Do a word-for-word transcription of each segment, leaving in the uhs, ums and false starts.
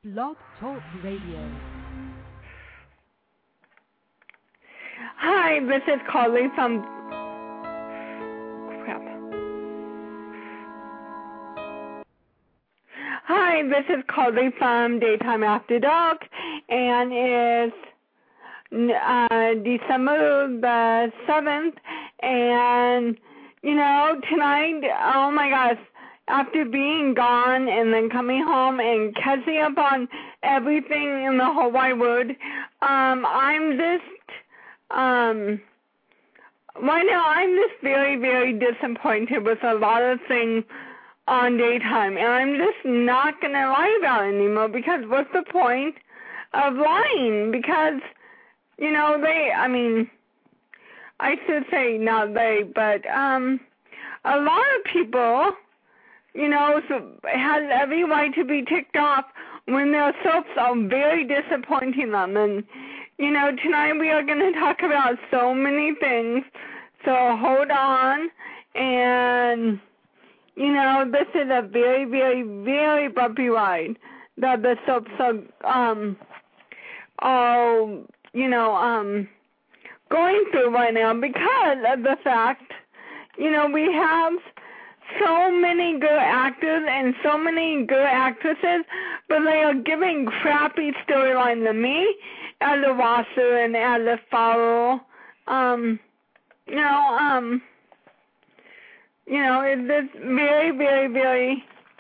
Blog Talk Radio. Hi, this is Carly from... Crap. Hi, this is Carly from Daytime After Dark, and it's uh, December the seventh, and, you know, tonight, oh my gosh, after being gone and then coming home and catching up on everything in the whole wide world, um, I'm just... Um, right now, I'm just very, very disappointed with a lot of things on Daytime, and I'm just not going to lie about it anymore, because what's the point of lying? Because, you know, they, I mean, I should say not they, but um, a lot of people, you know, so has every right to be ticked off when their soaps are very disappointing them. And, you know, tonight we are going to talk about so many things, so hold on. And, you know, this is a very, very, very bumpy ride that the soaps are, um, are, you know, um, going through right now because of the fact, you know, we have so many good actors and so many good actresses, but they are giving crappy storyline to me as a watcher and as a follower. Um, you know, um, you know, it's just very, very, very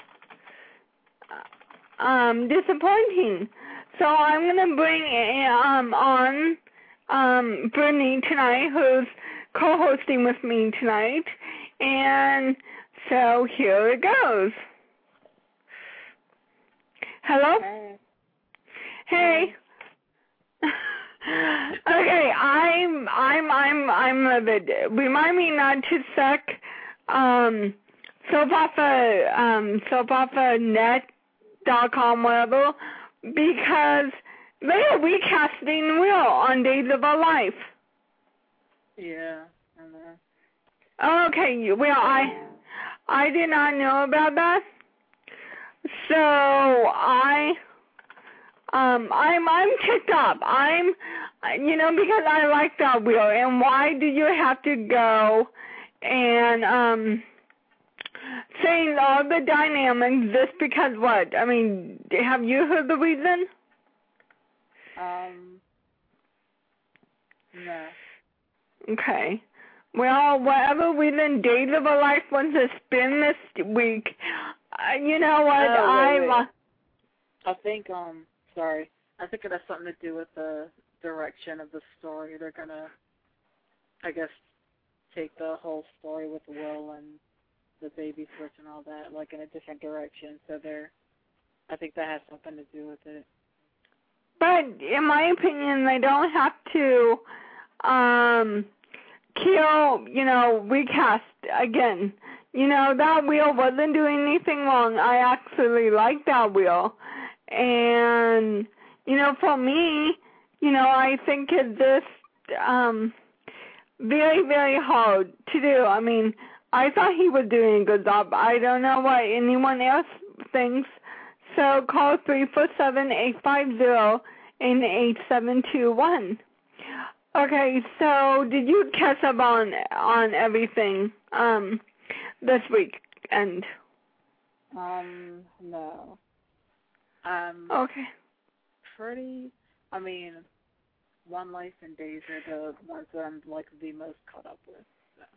um, disappointing. So I'm going to bring um, on um, Brittany tonight, who's co-hosting with me tonight, and so here it goes. Hello? Hey. Hey. Okay, I'm I'm I'm I'm a bit, remind me not to suck um soap opera um soap opera net dot com whatever, because they are recasting Will on Days of Our Life. Yeah, I know. Okay, well I I did not know about that. So I um I'm I'm ticked up. I'm you know, because I like that Will, and why do you have to go and um saying all the dynamics just because what? I mean, have you heard the reason? Um no. Okay. Well, whatever reason Days of a Life wants to spin this week, uh, you know what, Oh, I... wait, wait. I think, um, sorry, I think it has something to do with the direction of the story. They're going to, I guess, take the whole story with Will and the baby switch and all that, like, in a different direction. So they're, I think that has something to do with it. But in my opinion, they don't have to, um... kill, you know, recast again. You know, that Will wasn't doing anything wrong. I actually like that Will. And, you know, for me, you know, I think it's just um, very, very hard to do. I mean, I thought he was doing a good job. I don't know what anyone else thinks. So call three four seven, eight five zero, eight seven two one. Okay, so did you catch up on on everything um this weekend? Um, no. Um, Okay. pretty, I mean, One Life and Days are the ones that I'm, like, the most caught up with.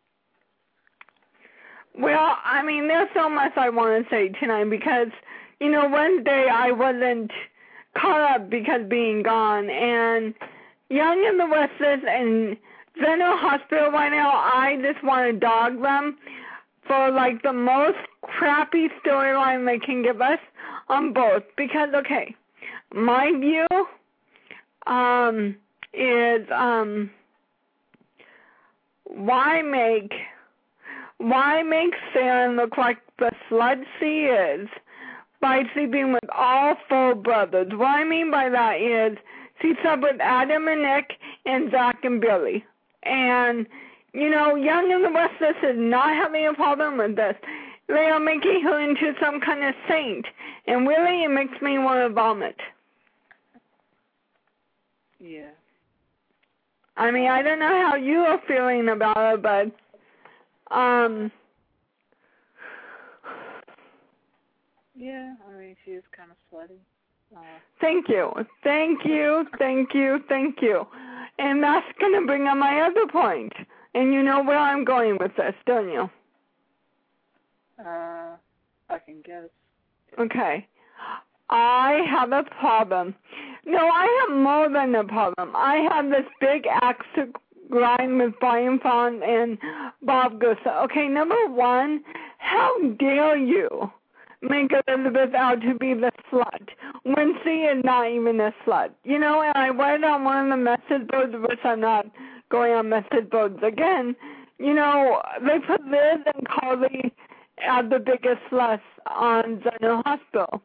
So. Well, I mean, there's so much I want to say tonight because, you know, Wednesday I wasn't caught up because being gone, and Young and the Restless and General Hospital right now, I just want to dog them for, like, the most crappy storyline they can give us on both. Because, okay, my view um, is um, why make why make Sarah look like the slut she is by sleeping with all four brothers? What I mean by that is she slept with Adam and Nick and Zach and Billy. And, you know, Young and the Restless is not having a problem with this. they are making her into some kind of saint, and really it makes me want to vomit. Yeah. I mean, I don't know how you are feeling about it, but, um... yeah, I mean, she is kind of slutty. Uh, thank you. Thank you, thank you, thank you. And that's going to bring up my other point. And you know where I'm going with this, don't you? Uh, I can guess. Okay. I have a problem. No, I have more than a problem. I have this big axe to grind with Brian Fong and Bob Gusa. Okay, number one, how dare you make Elizabeth out to be the slut when she is not even a slut? You know, and I read on one of the message boards, which I'm not going on message boards again, you know, they put Liz and Carly as the biggest sluts on General Hospital.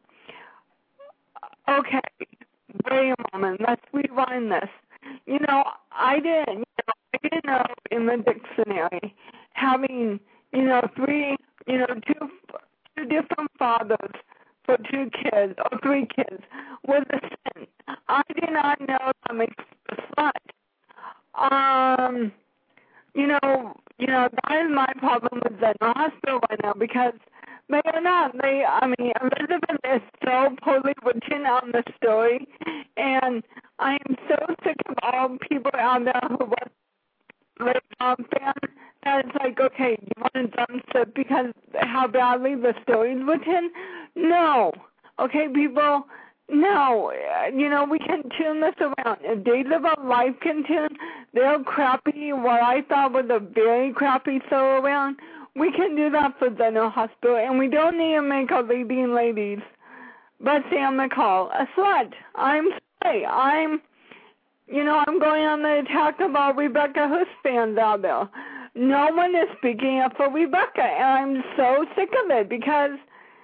Okay, wait a moment. Let's rewind this. You know, I didn't. You know, I didn't know in the dictionary having, you know, three, you know, two, two different fathers for two kids or three kids was a sin. I did not know that makes a slut. Um, you know, you know that is my problem with the hospital right now because. They are not. They, I mean, Elizabeth is so poorly written on the story, and I am so sick of all people out there who was like um, fans that it's like, okay, you want to dump it because how badly the story is written? No. Okay, people, no. You know, we can tune this around. If Days of Our Life can tune their crappy, what I thought was a very crappy show around, we can do that for General Hospital, and we don't need to make our leading ladies, but Sam McCall, a slut. I'm sorry. I'm, you know, I'm going on the attack about Rebecca Huss fans out there. No one is speaking up for Rebecca, and I'm so sick of it because,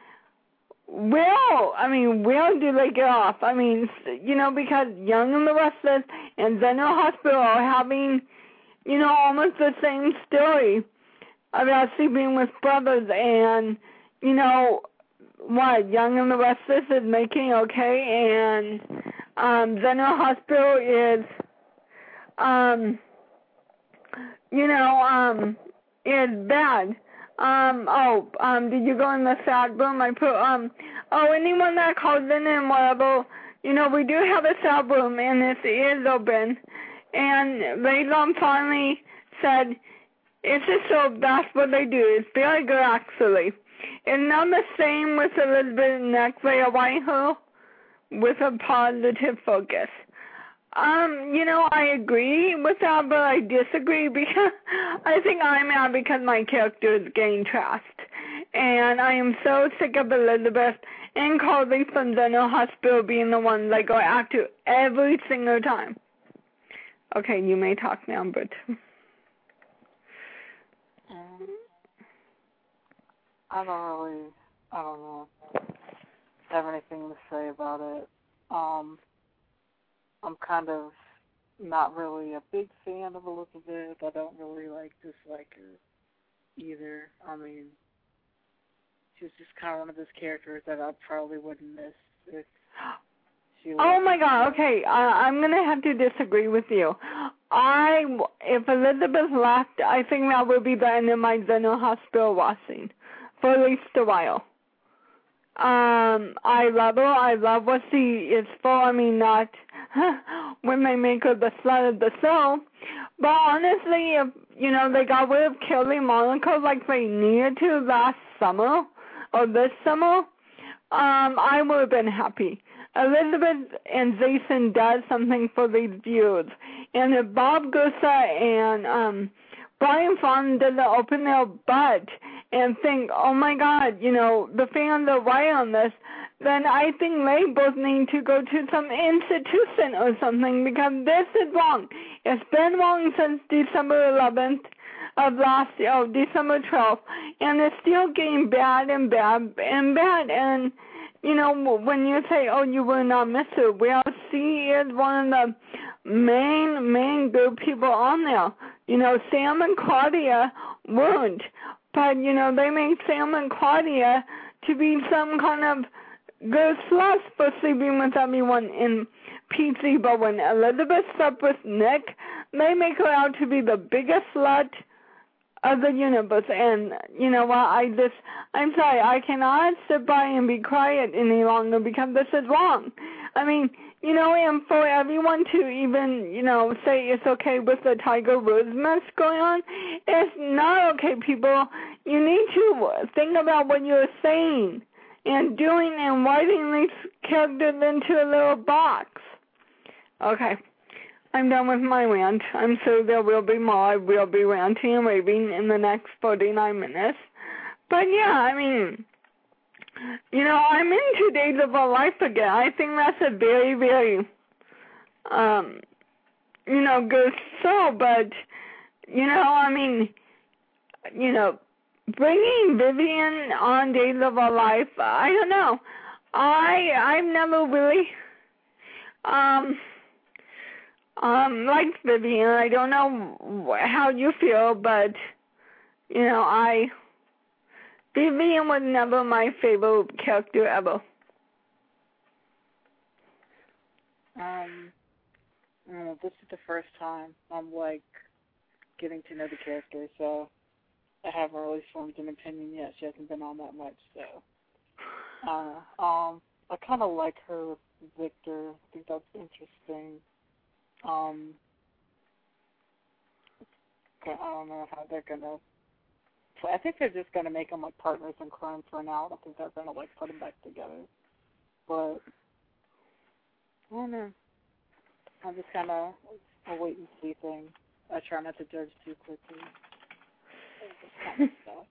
well, I mean, where do they get off? I mean, you know, because Young and the Restless and General Hospital are having, you know, almost the same story about sleeping with brothers, and, you know, what, Young and the Restless is making okay, and um, General Hospital is, um, you know, um, is bad. Um, oh, um, did you go in the sad room? I put, um, oh, anyone that calls in and whatever, you know, we do have a sad room, and it is open, and Raylon finally said, it's just so that's what they do. It's very good, actually. And not the same with Elizabeth Neck. They are writing her with a positive focus. Um, you know, I agree with that, but I disagree because I think I'm mad because my character is getting trashed. And I am so sick of Elizabeth and Carly from General Hospital being the ones that go after every single time. Okay, you may talk now, but... Um, I don't really, I don't know, have anything to say about it. Um, I'm kind of not really a big fan of Elizabeth. I don't really, like, dislike her either. I mean, she's just kind of one of those characters that I probably wouldn't miss if she Oh, my God, okay, uh, I'm going to have to disagree with you. I, if Elizabeth left, I think that would be the end of my General Hospital watching, for at least a while. Um, I love her. I love what she is for. I mean, not when they make her the slut of the show. But honestly, if, you know, they got rid of Kelly Monaco like they needed to last summer, or this summer, um, I would have been happy. Elizabeth and Jason does something for these viewers. And if Bob Gusa and um, Brian Fong didn't open their butt and think, oh my God, you know, the fans are right on this, then I think they both need to go to some institution or something because this is wrong. It's been wrong since December eleventh of last year, oh, December twelfth, and it's still getting bad and bad and bad. And, you know, when you say, oh, you will not miss her, well, she is one of the main, main good people on there. You know, Sam and Claudia weren't. but, you know, they made Sam and Claudia to be some kind of good sluts for sleeping with everyone in P C, but when Elizabeth slept with Nick, they make her out to be the biggest slut of the universe. And you know what, I just, I'm sorry, I cannot sit by and be quiet any longer because this is wrong. I mean, you know, and for everyone to even, you know, say it's okay with the Tiger Woods mess going on, it's not okay, people. You need to think about what you're saying and doing and writing these characters into a little box. Okay, I'm done with my rant. I'm sure there will be more. I will be ranting and raving in the next forty-nine minutes. But yeah, I mean, you know, I'm into Days of Our Life again. I think that's a very, very, um, you know, good show. But, you know, I mean, you know, bringing Vivian on Days of Our Life, I don't know. I, I've never really, um... Um, liked Vivian. I don't know how you feel, but, you know, I, Vivian was never my favorite character ever. Um, uh, this is the first time I'm, like, getting to know the character, so I haven't really formed an opinion yet. She hasn't been on that much, so. Uh, um, I kind of like her with Victor. I think that's interesting. Um, I don't know how they're gonna. I think they're just gonna make them like partners in crime for now. I don't think they're gonna like put them back together. But I don't know. I'm just kind of a wait and see thing. I try not to judge too quickly. This kind of stuff.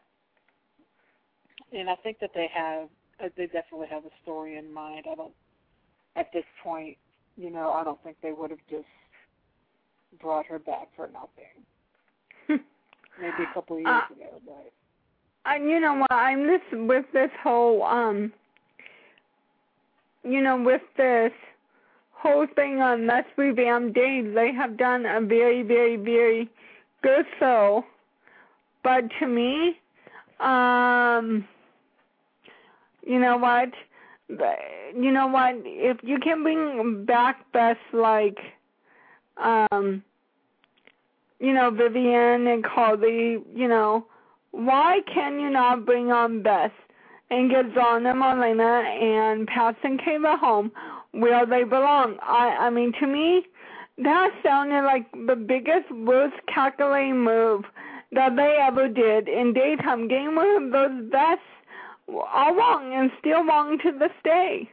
And I think that they have. They definitely have a story in mind. I don't. At this point. You know, I don't think they would have just brought her back for nothing. Maybe a couple of years uh, ago, but. And you know what, I'm just with this whole, um, you know, with this whole thing on Let's Revamp Days, they have done a very, very, very good show. But to me, um, you know what? You know what? If you can bring back Bess like, um, you know, Vivian and Carly, you know, why can you not bring on Bess and get Dawn and Marlena and Pat and Kayla home where they belong? I, I mean, to me, that sounded like the biggest, worst calculating move that they ever did in daytime. Getting one of those Bess all wrong and still wrong to this day.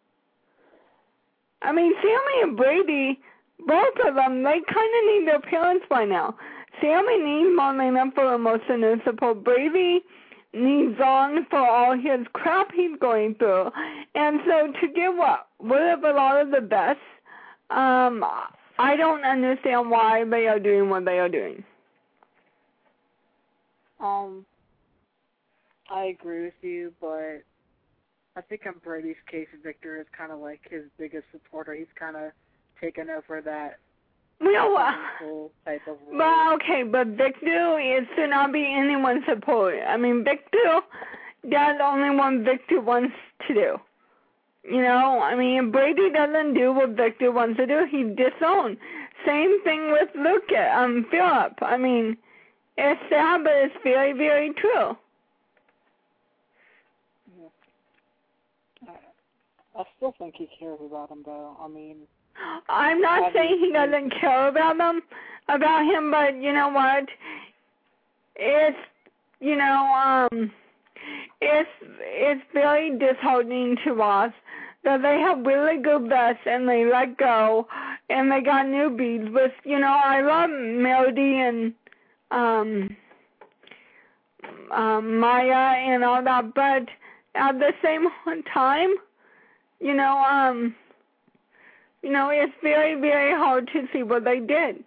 I mean, Sammy and Brady, both of them, they kind of need their parents by now. Sammy needs Marlena for emotional support. Brady needs on for all his crap he's going through. And so to get what, rid of a lot of the best, um, I don't understand why they are doing what they are doing. Um, I agree with you, but I think in Brady's case, Victor is kind of like his biggest supporter. He's kind of taken over that well, type of role. Well, okay, but Victor is to not be anyone's supporter. I mean, Victor does only what Victor wants to do. You know, I mean, Brady doesn't do what Victor wants to do. He disowns. Same thing with Luke, um, Philip. I mean, it's sad, but it's very, very true. I still think he cares about him, though. I mean, I'm not saying he doesn't care about them, about him, but you know what? It's, you know, um, it's it's very disheartening to us that they have really good vests and they let go and they got newbies. But you know, I love Melody and um, um, Maya and all that, but at the same time, you know, um, you know, it's very, very hard to see what they did.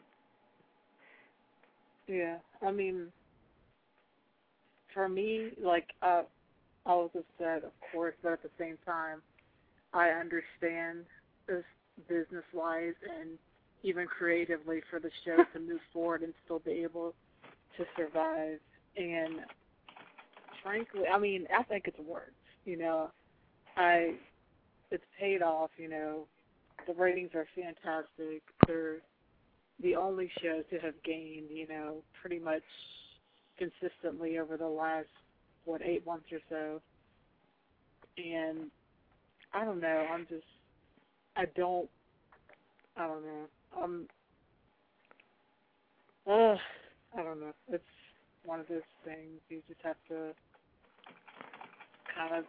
Yeah, I mean, for me, like, uh, I was upset, of course, but at the same time, I understand this business-wise and even creatively for the show to move forward and still be able to survive. and frankly, I mean, I think it's worked. You know, I it's paid off. You know, the ratings are fantastic. They're the only show to have gained, you know, pretty much consistently over the last what eight months or so. And I don't know. I'm just. I don't. I don't know. Um. Uh, I don't know. It's one of those things. You just have to kind of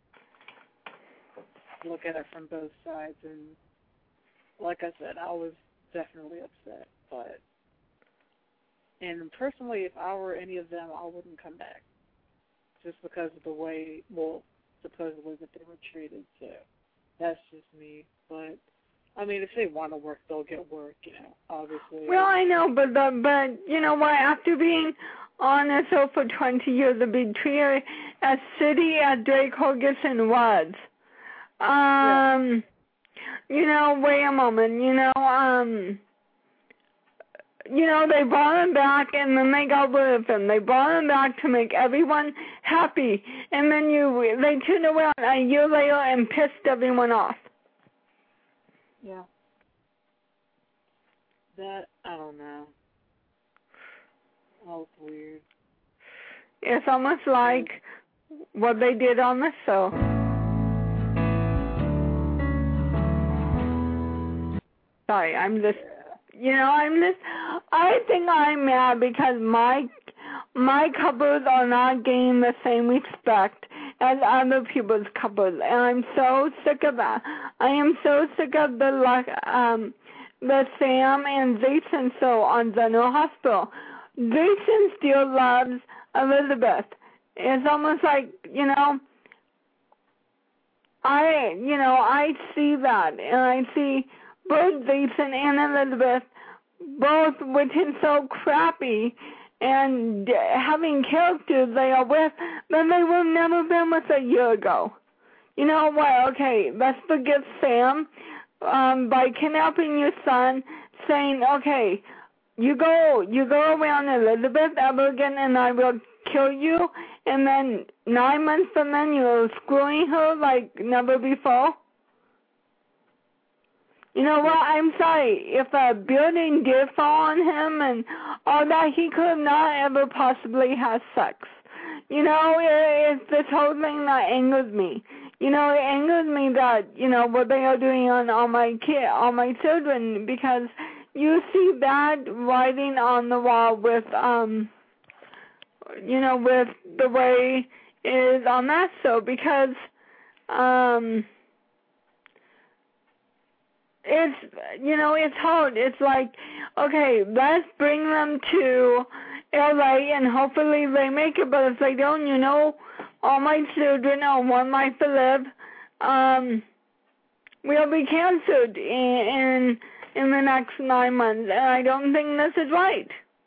look at it from both sides. And like I said, I was definitely upset. But and personally, if I were any of them, I wouldn't come back, just because of the way, well, supposedly that they were treated. So that's just me. But I mean, if they want to work, they'll get work. You know, obviously. Well, I know, but the, but you know what? After being on this show for twenty years, to be treated as shitty as Drake Ferguson was, um, yeah. you know, wait a moment, you know, um. You know, they brought him back and then they got rid of him. They brought him back to make everyone happy. And then you, they turned around a year later and pissed everyone off. Yeah. That, I don't know. Oh, it's weird. It's almost like what they did on the show. Sorry, I'm just... You know, I'm just, I think I'm mad because my my cupboards are not getting the same respect as other people's cupboards, and I'm so sick of that. I am so sick of the um the Sam and Jason show on General Hospital. Jason still loves Elizabeth. It's almost like, you know, I you know I see that, and I see both Jason and Elizabeth both written so crappy and having characters they are with that they would have never been with a year ago. You know what? Okay, let's forget Sam um, by kidnapping your son, saying, okay, you go, you go around Elizabeth ever again and I will kill you, and then nine months from then you're screwing her like never before. You know what? I'm sorry. If a building did fall on him and all that, he could not ever possibly have sex. You know, it, it's this whole thing that angers me. You know, it angers me that, you know, what they are doing on all my kid, all my children, because you see that writing on the wall with, um, you know, with the way it is on that show, because, um... It's, you know, it's hard. It's like, okay, let's bring them to L A and hopefully they make it, but if they don't, you know, all my children or one life to live, um, will be canceled in, in, in the next nine months, and I don't think this is right.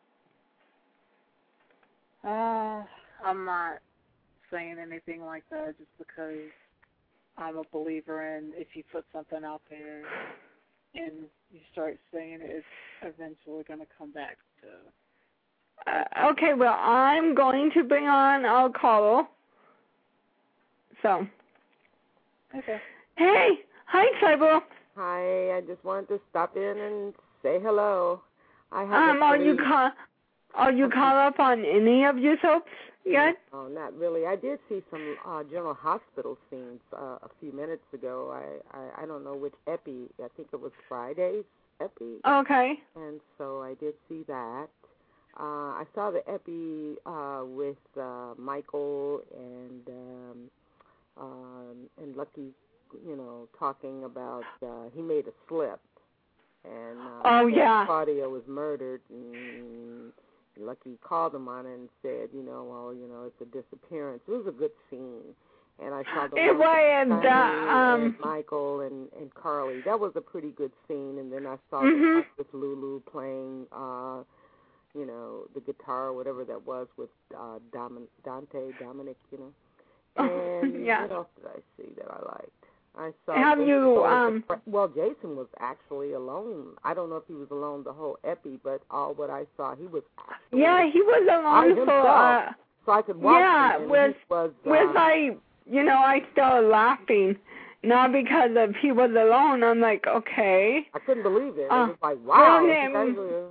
Uh, I'm not saying anything like that just because I'm a believer in if you put something out there and you start saying it, it's eventually going to come back to. Uh, okay, well, I'm going to bring on our caller. So. Okay. Hey, hi, Cyber. Hi, I just wanted to stop in and say hello. I have um, are you ca- are you caught up on any of your soaps yet? Oh, not really. I did see some uh, General Hospital scenes uh, a few minutes ago. I, I I don't know which epi. I think it was Friday's epi. Okay. And so I did see that. Uh, I saw the epi uh, with uh, Michael and um, um, and Lucky, you know, talking about uh, he made a slip. And uh, oh yeah, Claudia was murdered, and Lucky called him on it and said, you know, well, you know, it's a disappearance. It was a good scene, and I saw the it was with uh, um and Michael and and Carly. That was a pretty good scene, and then I saw mm-hmm. the with Lulu playing, uh, you know, the guitar, whatever that was, with uh, Dom- Dante Dominic, you know. And yeah. what else did I see that I liked? I saw. Have Jason you? was Um. the, well, Jason was actually alone. I don't know if he was alone the whole epi, but all what I saw, he was. Yeah, he was by alone for. Uh, so I could watch yeah, him. And with he was, uh, with I, you know, I started laughing. Not because of he was alone. I'm like, okay. I couldn't believe it. Uh, it was like, wow. Well, That's, uh,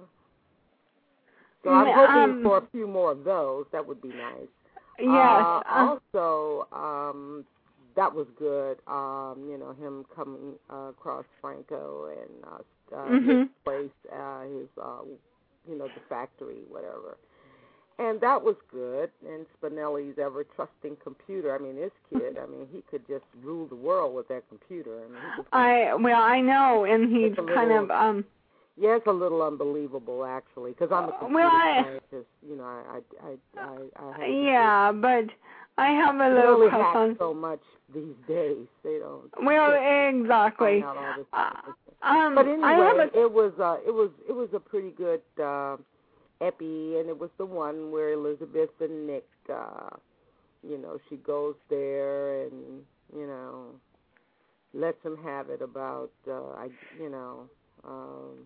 so I'm hoping um, for a few more of those. That would be nice. Yes. Uh, Uh, also, um, that was good. Um, you know, him coming uh, across Franco and uh, uh, mm-hmm. his place, uh, his, uh, you know, the factory, whatever. And that was good. And Spinelli's ever-trusting computer. I mean, this kid, I mean, he could just rule the world with that computer. I mean, he just, I well, I know, and he's kind little, of um. Yeah, it's a little unbelievable, actually, because I'm a computer well, I, scientist. You know, I, I, I, I, I have yeah, but I have a they little only crush hack on. so much these days. They don't. Well, exactly. Find out all this uh, um, but anyway, I have a, it was, uh, it was, it was a pretty good uh, epi, and it was the one where Elizabeth and Nick, uh, you know, she goes there and you know lets him have it about, uh, I, you know. Um,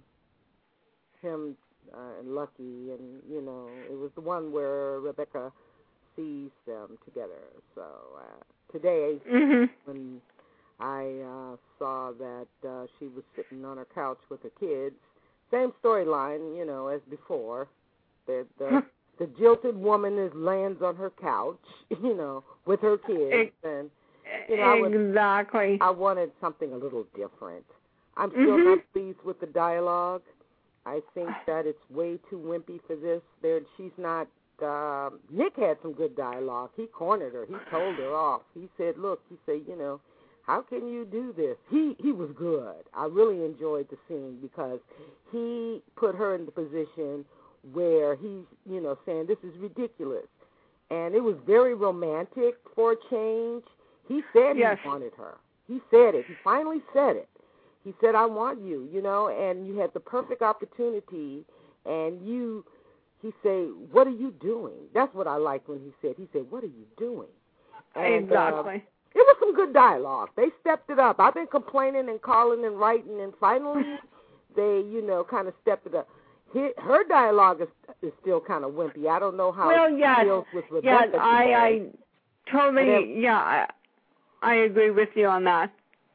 him uh, and Lucky, and, you know, it was the one where Rebecca sees them together. So uh, today, mm-hmm. when I uh, saw that uh, she was sitting on her couch with her kids, same storyline, you know, as before. The, the, the jilted woman is lands on her couch, you know, with her kids. And, you know, I, would, exactly. I wanted something a little different. I'm still mm-hmm. not pleased with the dialogue. I think that it's way too wimpy for this. There, she's not. Uh, Nick had some good dialogue. He cornered her. He told her off. He said, "Look," he said, "you know, how can you do this?" He he was good. I really enjoyed the scene because he put her in the position where he's, you know, saying this is ridiculous, and it was very romantic for a change. He said yes. he wanted her. He said it. He finally said it. He said, I want you, you know, and you had the perfect opportunity, and you, he said, what are you doing? That's what I liked when he said, he said, what are you doing? And, exactly. Uh, it was some good dialogue. They stepped it up. I've been complaining and calling and writing, and finally they, you know, kind of stepped it up. Her, her dialogue is, is still kind of wimpy. I don't know how well, it yes. feels with Rebecca. Yes, I, I totally, then, yeah, I, I agree with you on that.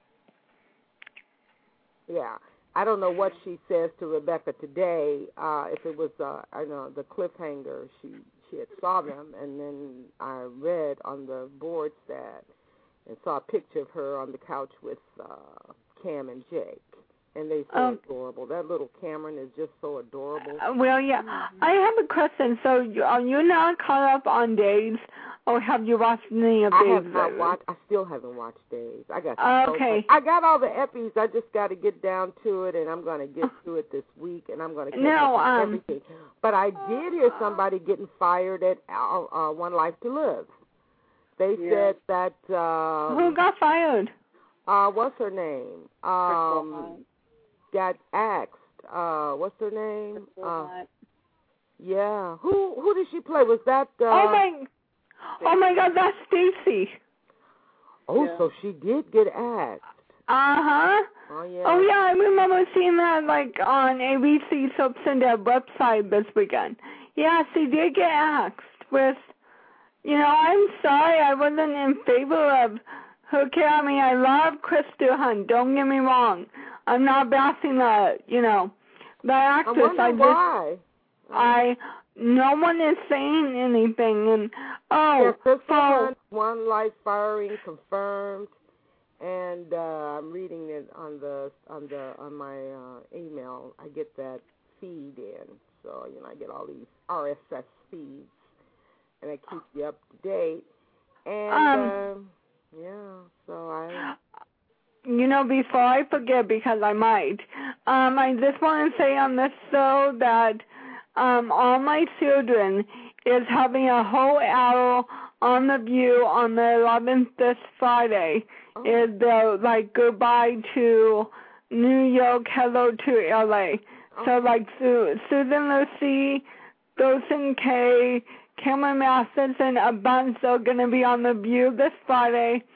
Yeah, I don't know what she says to Rebecca today. Uh, if it was, uh, I know the cliffhanger, she she had saw them, and then I read on the boards that and saw a picture of her on the couch with uh, Cam and Jake, and they so um, adorable. That little Cameron is just so adorable. Uh, well, yeah, I have a question. So, you, are you not caught up on Days, or have you watched any of Days? I have not watched. I still haven't watched Days. I got okay. So I got all the epis. I just got to get down to it, and I'm going to get to it this week, and I'm going to catch no, up on um, everything. But I did hear somebody getting fired at uh, uh, One Life to Live. They yeah. said that. Uh, Who got fired? Uh, what's her name? Um, got axed. Uh, what's her name? Uh, yeah. Who who did she play? Was that? Uh, oh my. Oh my God, that's Stacy. Oh, yeah. so she did get axed. Uh huh. Oh yeah. Oh yeah, I remember seeing that like on A B C Soaps and their website this weekend. Yeah, she did get axed with. You know, I'm sorry, I wasn't in favor of her. I mean, I love Krista Hunt. Don't get me wrong. I'm not bashing the, you know, the actress. I wonder I just, why. I. No one is saying anything, and oh, yeah, Krista so, Hunt, One Life firing confirmed, and uh, I'm reading it on the on the on my uh, email. I get that feed in, so you know I get all these R S S feeds, and I keep you up to date. And um, uh, yeah, so I. You know, before I forget, because I might, um, I just want to say on this show that. Um, all my children is having a whole hour on the View on the eleventh this Friday. Oh. Is the like goodbye to New York, hello to L A. Oh. So like Su- Susan Lucy, Dawson K, Cameron Masterson, a bunch are going to be on the View this Friday,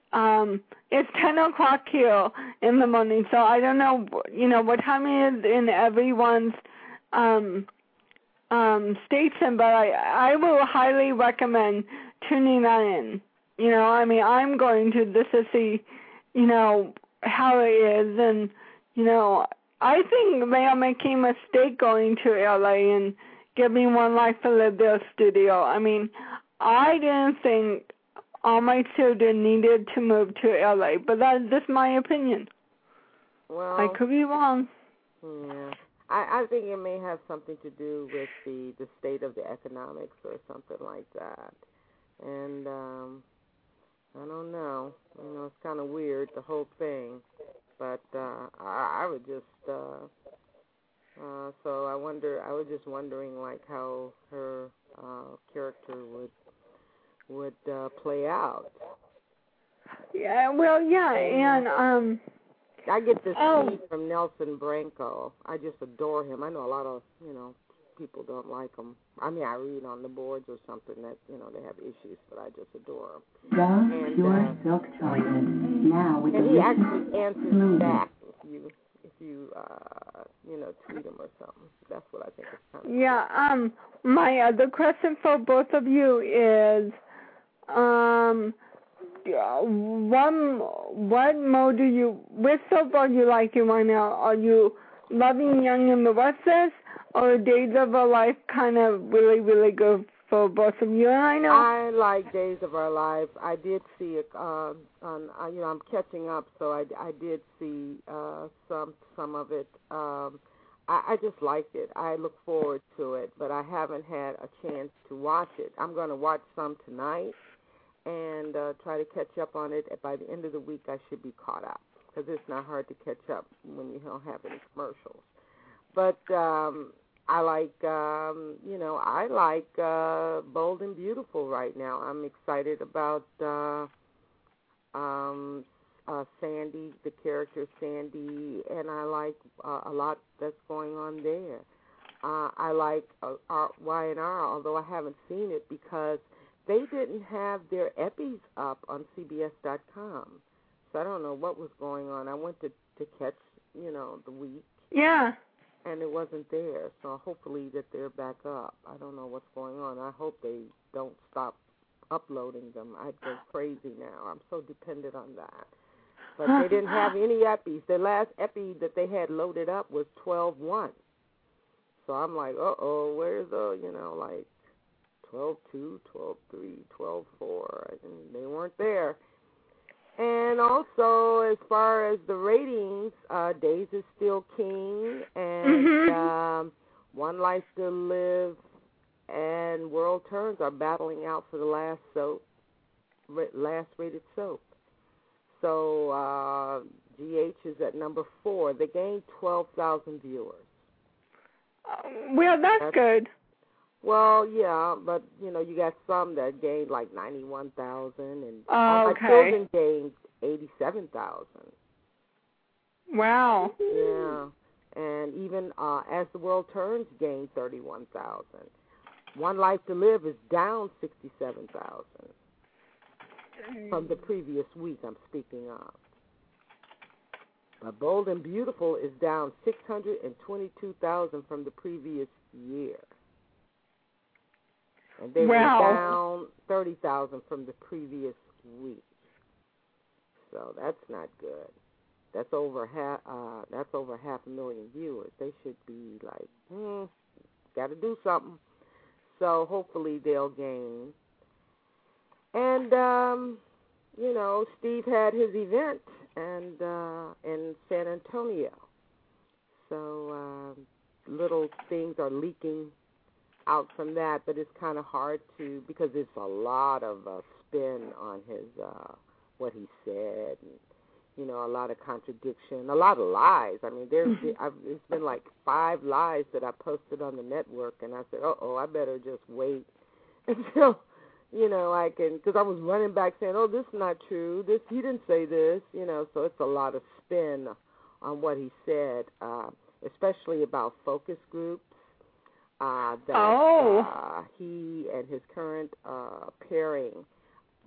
um, it's ten o'clock here in the morning, so I don't know, you know, what time it is in everyone's um, um, station, but I, I will highly recommend tuning that in. You know, I mean, I'm going to just to see, you know, how it is, and, you know, I think they are making a mistake going to L A and giving One Life to Live their studio. I mean, I didn't think all my children needed to move to L A, but that's just my opinion. Well, I could be wrong. Yeah, I, I think it may have something to do with the, the state of the economics or something like that. And um, I don't know. You know, it's kind of weird, the whole thing. But uh, I, I would just, uh, uh, so I wonder, I was just wondering, like, how her uh, character would would uh, play out. Yeah, well, yeah, and, um... I get this oh. tweet from Nelson Branco. I just adore him. I know a lot of, you know, people don't like him. I mean, I read on the boards or something that, you know, they have issues, but I just adore him. Dove and, Pure uh, Silk Choices, now with and the he richest actually answers smoothie. back if you, if you, uh, you know, tweet him or something. That's what I think is kind of Yeah, cool. um, my other question for both of you is, um, one, what mode do you, which soap are you liking right now? Are you loving Young and the Restless, or Days of Our Life kind of really, really good for both of you? And I know I like Days of Our Lives. I did see it uh, on, uh, you know, I'm catching up, so I, I did see uh, some some of it. Um, I, I just liked it. I look forward to it, but I haven't had a chance to watch it. I'm going to watch some tonight and uh, try to catch up on it. By the end of the week, I should be caught up, because it's not hard to catch up when you don't have any commercials. But um, I like, um, you know, I like uh, Bold and Beautiful right now. I'm excited about uh, um, uh, Sandy, the character Sandy, and I like uh, a lot that's going on there. Uh, I like uh, Y and R, although I haven't seen it because they didn't have their Eppies up on C B S dot com. So I don't know what was going on. I went to, to catch, you know, the week. Yeah. And it wasn't there. So hopefully that they're back up. I don't know what's going on. I hope they don't stop uploading them. I'd go crazy now. I'm so dependent on that. But they didn't have any Eppies. The last Epi that they had loaded up was twelve one. So I'm like, uh-oh, where's the, you know, like, twelve two, twelve three, twelve four, and they weren't there. And also, as far as the ratings, uh, Days is still king, and Mm-hmm. um, One Life to Live and World Turns are battling out for the last soap, last rated soap. So uh, G H is at number four. They gained twelve thousand viewers. Uh, well, that's, that's good. Well, yeah, but, you know, you got some that gained like ninety-one thousand, and oh, all my okay. children gained eighty-seven thousand. Wow. Yeah, and even uh, As the World Turns gained thirty-one thousand. One Life to Live is down sixty-seven thousand from the previous week I'm speaking of. But Bold and Beautiful is down six hundred twenty-two thousand from the previous year. And they wow. were down thirty thousand from the previous week. So that's not good. That's over half. Uh, that's over half a million viewers. They should be like, hmm, got to do something. So hopefully they'll gain. And um, you know, Steve had his event and uh, in San Antonio. So uh, little things are leaking out from that, but it's kind of hard to, because it's a lot of uh, spin on his uh, what he said, and you know, a lot of contradiction, a lot of lies. I mean, there's I've, it's been like five lies that I posted on the network, and I said, uh oh, I better just wait until, you know, I can, because I was running back saying, oh, this is not true, this he didn't say this, you know, so it's a lot of spin on what he said, uh, especially about focus groups. Uh, that oh. uh, he and his current uh, pairing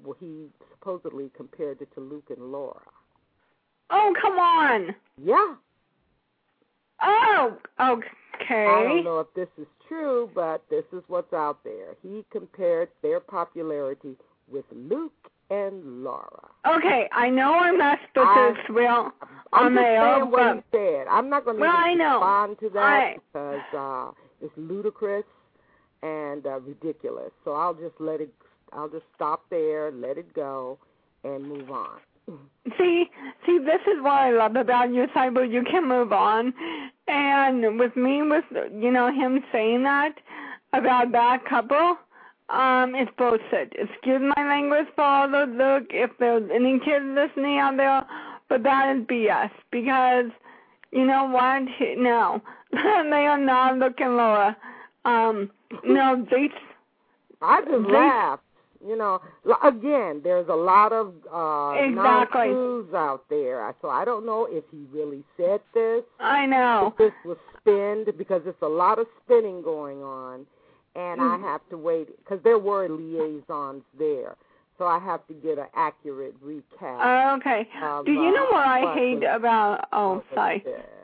well, he supposedly compared it to Luke and Laura. Oh, come on. Yeah. Oh, okay. I don't know if this is true, but this is what's out there. He compared their popularity with Luke and Laura. Okay, I know I'm not supposed I, to swear I'm on just my saying own, what but he said. I'm not going to well, I know. respond to that I, because uh, it's ludicrous and uh, ridiculous. So I'll just let it. I'll just stop there, let it go, and move on. See, see, this is what I love about you, Cyber. You can move on. And with me, with, you know, him saying that about that couple, um, it's bullshit. Excuse my language for all those, look, if there's any kids listening out there, but that is B S. Because, you know what? No. they are not looking lower. Um, no, they... I just they, laughed. You know, again, there's a lot of uh, exactly. non-truths out there. So I don't know if he really said this. I know. If this was spinned, because it's a lot of spinning going on. And mm. I have to wait, because there were liaisons there. So I have to get an accurate recap. Uh, okay. Of, Do you know what uh, I what hate was, about... Oh, sorry.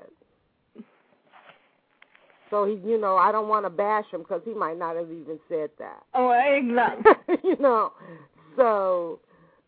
So, he, you know, I don't want to bash him because he might not have even said that. Oh, exactly. you know, so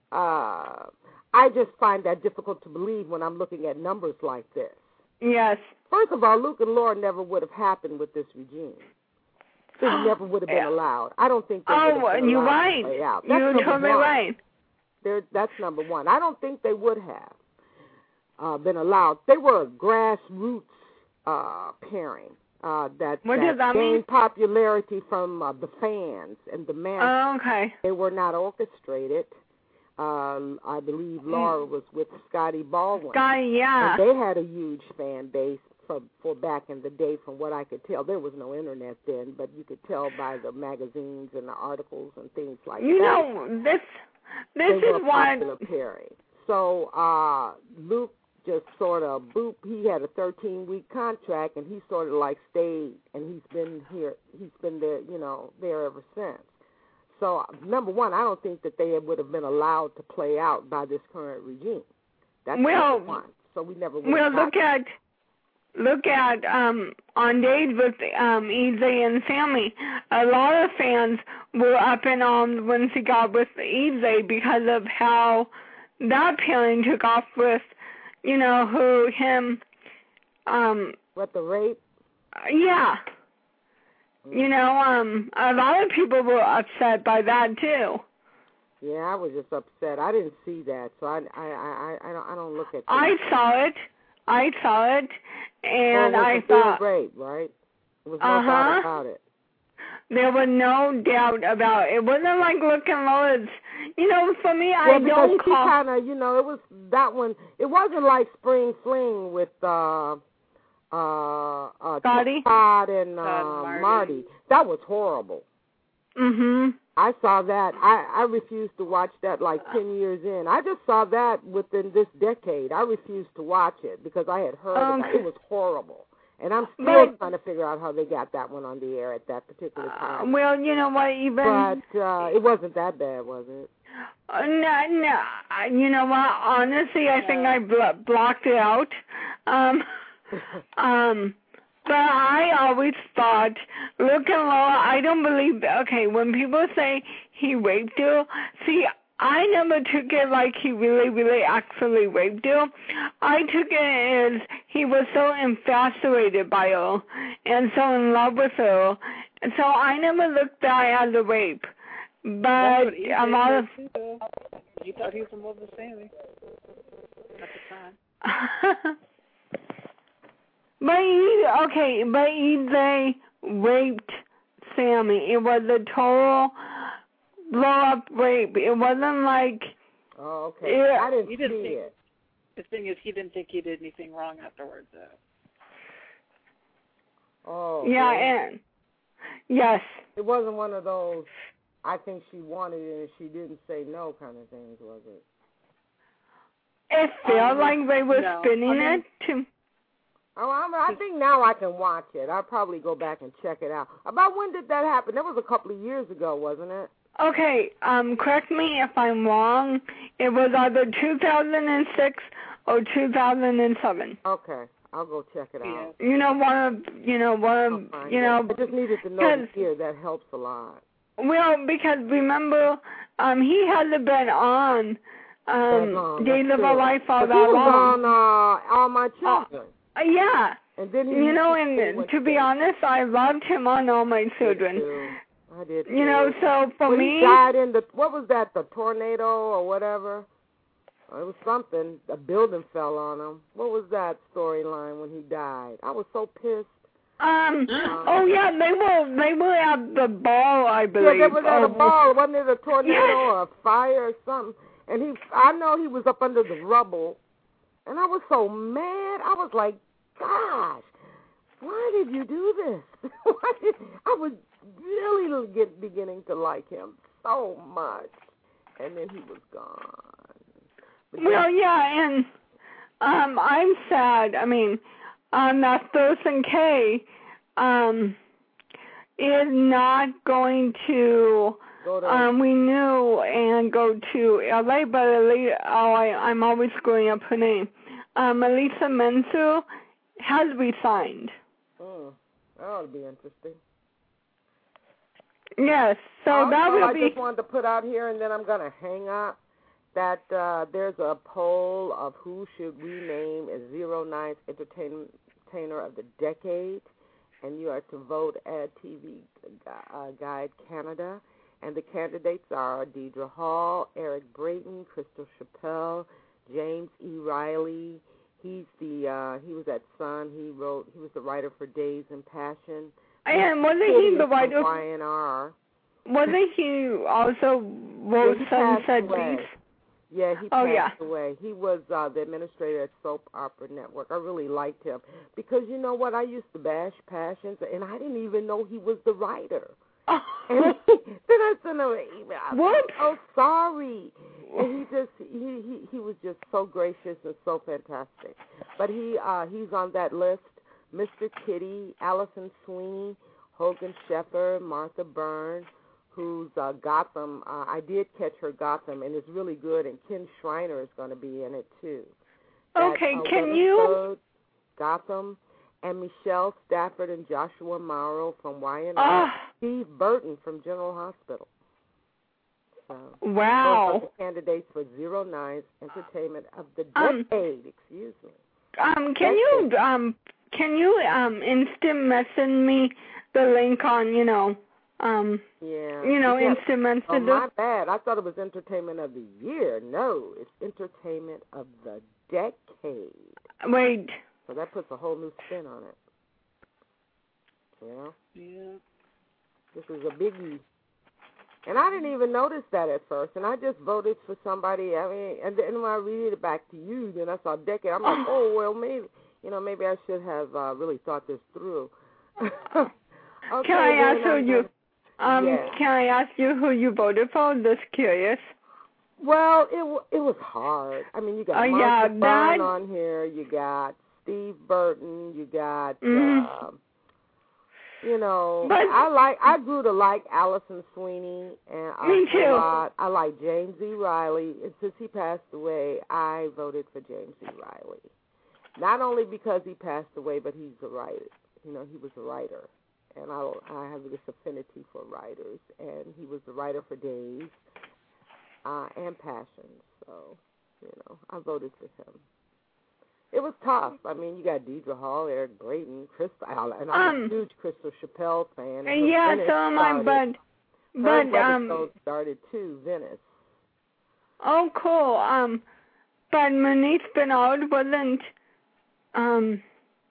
uh, I just find that difficult to believe when I'm looking at numbers like this. Yes. First of all, Luke and Laura never would have happened with this regime. It never would have been allowed. I don't think they oh, would have been you're allowed right. to play out. That's you're totally one. right. They're, that's number one. I don't think they would have uh, been allowed. They were a grassroots uh, pairing. Uh, that what that does that gained mean? popularity from uh, the fans and the masses. Oh, okay. They were not orchestrated. Um, I believe Laura was with Scotty Baldwin. Scotty, yeah. And they had a huge fan base for, for back in the day, from what I could tell. There was no internet then, but you could tell by the magazines and the articles and things like you that. You know, this this they is were why... popular pairing. So uh, Luke just sort of boop. He had a thirteen-week contract, and he sort of like stayed, and he's been here. He's been there, you know, there ever since. So number one, I don't think that they would have been allowed to play out by this current regime. That's well, number one. So we never. Would well, have look at look at um, on days with um, E J and Sammy. A lot of fans were up in arms when she got with E J because of how that pairing took off with. You know, who, him, um... What, the rape? Uh, yeah. Mm. You know, um, a lot of people were upset by that, too. Yeah, I was just upset. I didn't see that, so I, I, I, I, don't, I don't look at that. I saw it. I saw it, and well, it I was thought... rape, right? There was no uh-huh. doubt about it. There was no doubt about it. It wasn't like looking loads. You know, for me, well, I don't because she call... kind of, you know, it was that one. It wasn't like Spring Fling with uh, uh, uh, Scotty? Todd and uh, Marty. Marty. That was horrible. Mm-hmm. I saw that. I, I refused to watch that like ten years in. I just saw that within this decade. I refused to watch it because I had heard Okay. about it. It was horrible. And I'm still but, trying to figure out how they got that one on the air at that particular time. Uh, well, you know what, even... But uh, it wasn't that bad, was it? Uh, no, no. You know what? Honestly, I think I blo- blocked it out. Um, um, but I always thought, look at Laura, I don't believe... Okay, when people say he raped you, see, I never took it like he really, really actually raped you. I took it as he was so infatuated by her and so in love with her. So I never looked at it as a rape. But a lot of... You thought he was in love with Sammy at the time. but he, okay, but E J raped Sammy. It was a total blow-up rape. It wasn't like... Oh, okay. It, I didn't he see didn't think, it. The thing is, he didn't think he did anything wrong afterwards, though. Oh, yeah, okay. and... Yes. It wasn't one of those, I think she wanted it and she didn't say no kind of things, was it? It felt um, like they were no. spinning I mean, it too. Oh, I, I think now I can watch it. I'll probably go back and check it out. About when did that happen? That was a couple of years ago, wasn't it? Okay, um, correct me if I'm wrong. It was either two thousand six or two thousand seven. Okay, I'll go check it out. You know, one of, you know, one of, you know. I just needed to know the year. That helps a lot. Well, because remember, um, he hasn't been on um, Days of Our Life all that he was long. on uh, All My Children. Uh, yeah. And then he you know, and to be honest, I loved him on All My Children. I did too. You know, so for when me, he died in the what was that? The tornado or whatever? It was something. A building fell on him. What was that storyline when he died? I was so pissed. Um. um oh yeah, they were they were at the ball, I believe. Yeah, they were at oh, a ball. Wasn't it a tornado yes. or a fire or something? And he, I know he was up under the rubble, and I was so mad. I was like, gosh, why did you do this? Why did, I was really get, beginning to like him so much, and then he was gone. But well, yeah, and um, I'm sad. I mean, um, that Thurston K um, is not going to, to um, we knew, and go to L A, but Elisa, oh, I, I'm always screwing up her name. Um, Elisa Mensu has resigned. Mm, that ought to be interesting. Yes, so also, that will I be... I just wanted to put out here, and then I'm going to hang up, that uh, there's a poll of who should we name as Zero Nine's Entertainer of the Decade, and you are to vote at T V uh, Guide Canada, and the candidates are Deidre Hall, Eric Brayton, Crystal Chappelle, James E. Riley. He's the uh, he was at Sun. He wrote. He was the writer for Days and Passion. And wasn't he the writer? Y N R. Wasn't he also wrote yeah, he Sunset Beach? Yeah, he passed oh, yeah. away. He was uh, the administrator at Soap Opera Network. I really liked him because you know what? I used to bash Passions, and I didn't even know he was the writer. Oh. And then I sent him an email. What? Oh, sorry. And he just he, he he was just so gracious and so fantastic. But he uh, he's on that list. Mister Kitty, Allison Sweeney, Hogan Sheffer, Martha Byrne, who's uh, Gotham. Uh, I did catch her Gotham, and it's really good. And Ken Shriner is going to be in it too. That, okay, uh, can you? Gotham. And Michelle Stafford and Joshua Morrow from Y N R. Uh, Steve Burton from General Hospital. So, wow. Those are the candidates for Zero Nine's Entertainment of the um, Decade. Excuse me. Um, can you um can you um instant message me the link on you know um yeah you know yeah. instant message? Oh my bad. I thought it was Entertainment of the Year. No, it's Entertainment of the Decade. Wait. So that puts a whole new spin on it. You know? Yeah. This is a biggie. And I didn't even notice that at first. And I just voted for somebody. I mean, and then when I read it back to you, then I saw Decade. I'm like, oh, well, maybe, you know, maybe I should have uh, really thought this through. okay, can I ask who you, um, yeah. can I ask you who you voted for? Just curious. Well, it it was hard. I mean, you got uh, Martha yeah, Byrne that... on here. You got Steve Burton. You got, mm. uh, you know, but, I like. I grew to like Allison Sweeney, and I, me too. a lot. I like James E. Riley, and since he passed away, I voted for James E. Riley. Not only because he passed away, but he's a writer. You know, he was a writer, and I I have this affinity for writers, and he was the writer for Days uh, and Passions. So, you know, I voted for him. It was tough. I mean, you got Deidre Hall, Eric Brayton, Crystal, and I'm um, a huge Crystal Chappelle fan. And yeah, Venice so am I, but, Her but, um, started too, Venice. Oh, cool. Um, but Monique Bernard wasn't, um,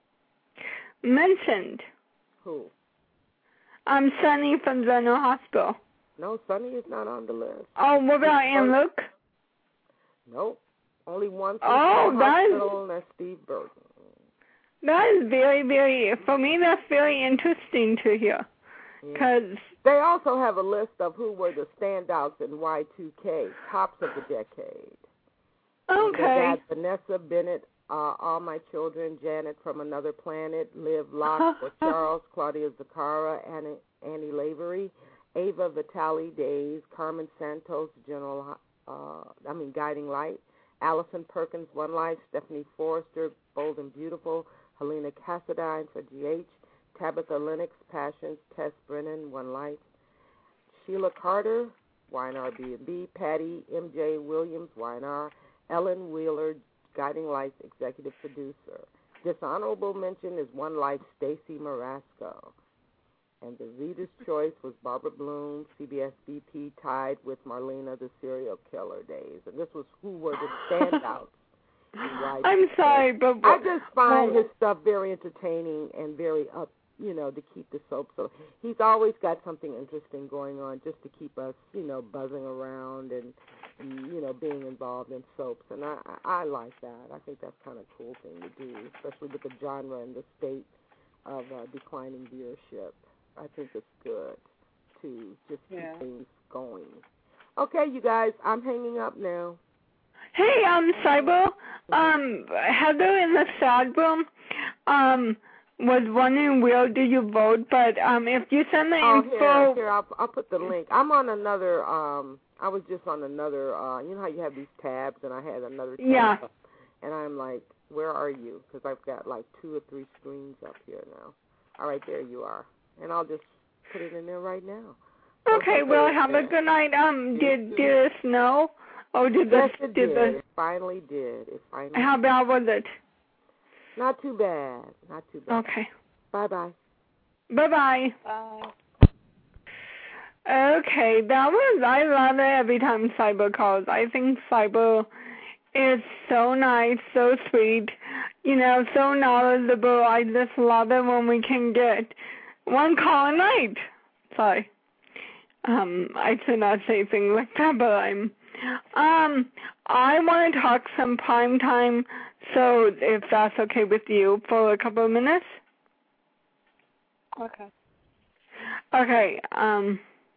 mentioned. Who? Um, Sunny from General Hospital. No, Sunny is not on the list. Oh, what about Ann Luke? Nope. Only one from oh, the hospital, and that's Steve Burton. That is very, very, for me, that's very interesting to hear. Because yeah. They also have a list of who were the standouts in Y two K, tops of the decade. Okay. They got Vanessa Bennett, uh, All My Children, Janet from Another Planet, Liv Locke, or Charles, Claudia Zaccara, Annie, Annie Lavery, Ava Vitale Days, Carmen Santos, General, uh, I mean, Guiding Light, Allison Perkins, One Life, Stephanie Forrester, Bold and Beautiful, Helena Cassadine for G H, Tabitha Lennox, Passions, Tess Brennan, One Life, Sheila Carter, Y N R B and B, Patty M J Williams, Y N R, Ellen Wheeler, Guiding Light's executive producer. Dishonorable mention is One Life, Stacy Marasco. And the reader's choice was Barbara Bloom, C B S B P, tied with Marlena, the Serial Killer Days. And this was who were the standouts. I'm sorry, but... I just find his stuff very entertaining and very up, you know, to keep the soap. So he's always got something interesting going on just to keep us, you know, buzzing around and, and you know, being involved in soaps. And I, I, I like that. I think that's kind of a cool thing to do, especially with the genre and the state of uh, declining viewership. I think it's good to just keep yeah. things going. Okay, you guys, I'm hanging up now. Hey, um, Cybo, um, Heather in the sad room, um, was wondering where do you vote, but um, if you send the oh, info... here, here, I'll, I'll put the link. I'm on another, um, I was just on another, uh, you know how you have these tabs, and I had another tab. Yeah. Up, and I'm like, where are you? Because I've got like two or three screens up here now. All right, there you are. And I'll just put it in there right now. So okay, well, have a good night. Um, did, did it snow? Oh, did yes, the, it did. did. The, it finally did. It finally how did. bad was it? Not too bad. Not too bad. Okay. Bye-bye. Bye-bye. Bye. Okay, that was, I love it every time Cyber calls. I think Cyber is so nice, so sweet, you know, so knowledgeable. I just love it when we can get one call a night. Sorry. Um, I should not say things like that, but I'm... Um, I want to talk some prime time, so if that's okay with you, for a couple of minutes. Okay. Okay, um...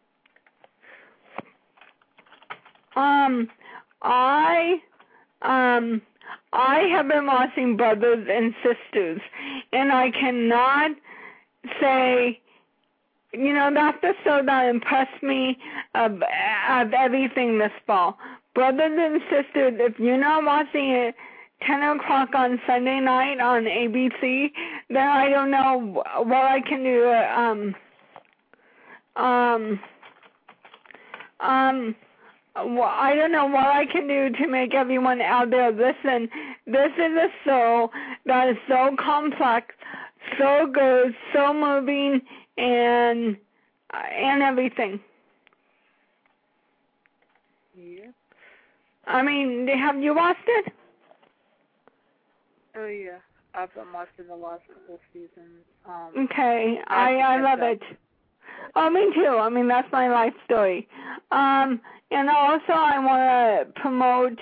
Um, I, um, I have been watching Brothers and Sisters, and I cannot say, you know, that's the show that impressed me of, of everything this fall. Brothers and Sisters, if you're not watching it ten o'clock on Sunday night on A B C, then I don't know what I can do. Um, um, um, well, I don't know what I can do to make everyone out there listen. This is a show that is so complex, so good, so moving, and uh, and everything. Yeah. I mean, have you watched it? Oh yeah, I've been watching the last couple seasons. Um, okay, I I love it. Oh, me too. I mean, that's my life story. Um, and also I want to promote